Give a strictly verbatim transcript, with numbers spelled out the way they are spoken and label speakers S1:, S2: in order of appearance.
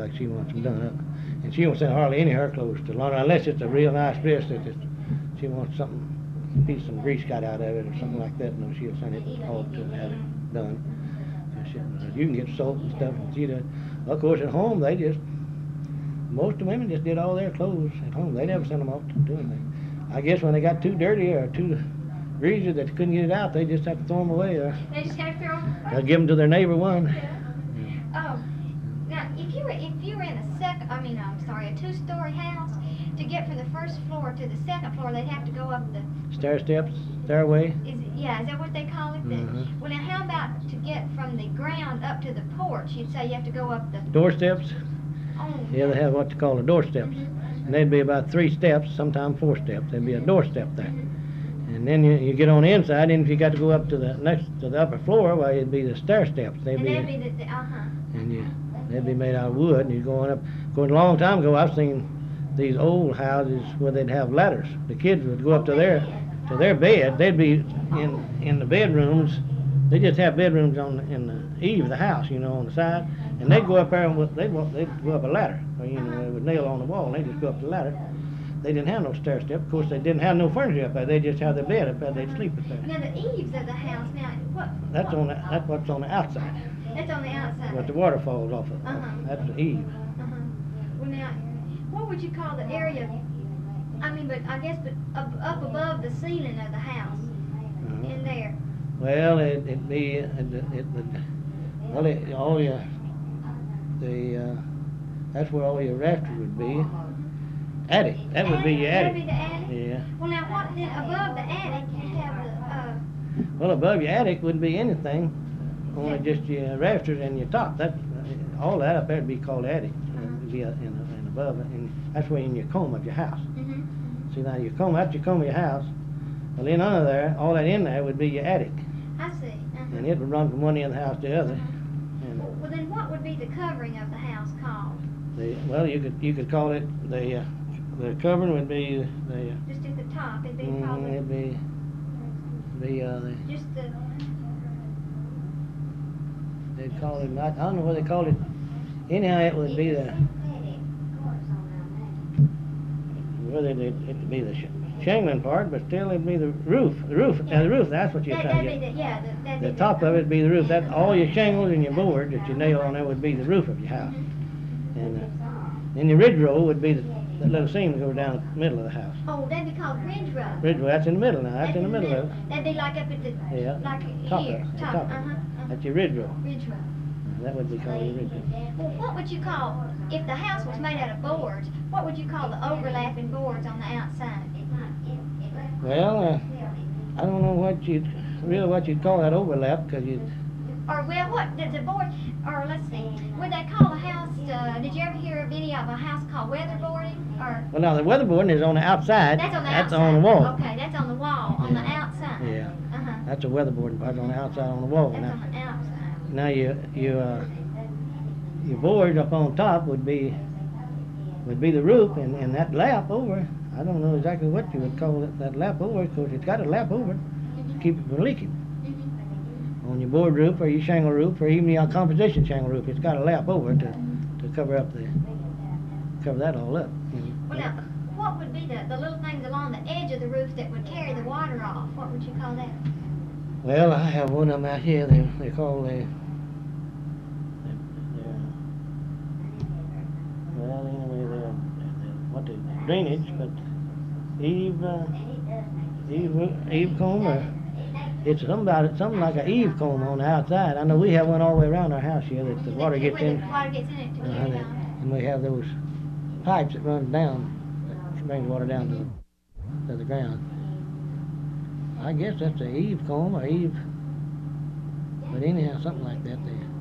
S1: like she wants them done up. And she won't send hardly any of her clothes to laundry unless it's a real nice dress that it's, she wants something, piece some grease got out of it or something like that. No, she'll send it off to have it done. And she, you can get soap and stuff and she does. Of course, at home they just, most of the women just did all their clothes at home. They never sent them off to do anything. I guess when they got too dirty or too greasy that they couldn't get it out, they just have to throw them away. Or
S2: They just have to throw them away?
S1: they'll give them to their neighbor one.
S2: Yeah. Oh, now if you were if you were in a second, I mean, I'm sorry, a two-story house, to get from the first floor to the second floor, they'd have to go up the
S1: Stair steps, stairway.
S2: Is it, yeah, is that what they call it? The,
S1: Mhm.
S2: Well, now how about to get from the ground up to the porch? You'd say you have to go up the.
S1: Doorsteps.
S2: Oh.
S1: Yeah, they have what they call the doorsteps.
S2: Mhm.
S1: And they'd be about three steps, sometimes four steps. There'd be a doorstep there. And then you, you get on the inside, and if you got to go up to the next to the upper floor, well, it'd be the stair steps. They'd
S2: And
S1: be,
S2: that'd be the, the uh-huh.
S1: and you, they'd be made out of wood, and you're going up. Going a long time ago, I've seen these old houses where they'd have ladders. The kids would go up to their to their bed. They'd be in in the bedrooms. They just have bedrooms on the, in the eave of the house, you know, on the side, and they'd go up there and they'd walk, they'd go up a ladder, or, you know, they would nail on the wall. And they'd just go up the ladder. They didn't have no stair step. Of course, they didn't have no furniture up there. They just had their bed up there. They'd sleep up there.
S2: Now the eaves of the house. Now what?
S1: That's
S2: what,
S1: on the, that's what's on the outside.
S2: That's on the outside.
S1: What the water falls off of.
S2: Uh-huh.
S1: That's the eave.
S2: Uh-huh. Well, now, what would you call the area? I mean, but I guess, but up, up above the ceiling of the house,
S1: Uh-huh.
S2: in there.
S1: Well, it, it'd be, it, it would, well, it, all your, the, uh, that's where all your rafters would be. Attic, that would be your attic.
S2: That'd be the attic?
S1: Yeah.
S2: Well, now, what, then above the attic, you have the, uh,
S1: Well, above your attic wouldn't be anything, only just your rafters and your top. That, all that up there would be called attic. It'd be uh, in, in above it, and that's where in your comb of your house.
S2: mm-hmm.
S1: See, now your comb, after you comb your house, well, in under there, all that in there would be your attic.
S2: I see. Uh-huh.
S1: And it would run from one end of the house to the other.
S2: Uh-huh.
S1: And
S2: Well, well, then what would be the covering of the house called?
S1: the, well, you could you could call it the uh, the covering would be the uh,
S2: Just at the top, it'd be
S1: mm,
S2: probably
S1: it'd be the uh, the
S2: just the,
S1: they'd call it I, I don't know what they called it. Anyhow, it would be the whether it it'd be the sh shingling part, but still it'd be the roof. The roof,
S2: Yeah.
S1: uh, the roof. That's what you're
S2: that,
S1: trying
S2: that'd
S1: to
S2: be
S1: get.
S2: the, yeah, the, that'd
S1: The
S2: be
S1: top
S2: the,
S1: of it'd be the roof. That all your shingles and your board that you nail on there would be the roof of your house. And uh, then your ridge roll would be the, that little seam that goes down the middle of the house.
S2: Oh, that'd be called ridge row.
S1: Ridge roll, that's in the middle now. That's in the middle of it.
S2: That'd be like up at the,
S1: Yeah.
S2: like
S1: Top
S2: here,
S1: of it,
S2: top,
S1: top of it.
S2: uh-huh, uh-huh.
S1: That's your ridge roll.
S2: Ridge row.
S1: That would be called your ridge roll.
S2: Well, what would you call, if the house was made out of boards, what would you call the overlapping boards on the outside?
S1: Well, uh, I don't know what you'd, really what you'd call that overlap, because you'd,
S2: Or, well, what, did the board, or let's see, would they call a house, uh, did you ever hear of any of a house called weatherboarding, or?
S1: well now the weatherboarding is on the outside.
S2: That's on the
S1: That's
S2: outside.
S1: on the wall.
S2: Okay, that's on the wall, on the
S1: Yeah.
S2: outside.
S1: Yeah.
S2: Uh-huh.
S1: That's a weatherboarding part on the outside on the wall.
S2: That's
S1: Now,
S2: on the outside.
S1: now you, you, uh, your board up on top would be, would be the roof, and, and that lap over, I don't know exactly what you would call it, that lap over, because it's got a lap over to keep it from leaking.
S2: Mhm.
S1: On your board roof or your shingle roof or even your composition shingle roof, it's got a lap over to, to cover up the, cover that all up.
S2: Well, now, what would be the, the little things along the edge of the roof that would carry the water off? What would you call that?
S1: Well, I have one of them out here. They they call the, the, the well anyway the, the what the drainage, but eave uh, eave eave comb or it's something about it, something like an eave comb on the outside. I know we have one all the way around our house here that the water gets
S2: Where
S1: in,
S2: the water gets in it to
S1: uh,
S2: carry it
S1: that-
S2: on.
S1: and we have those pipes that run down, that brings water down to the, to the ground. I guess that's a eave comb or eave, but anyhow, something like that. They,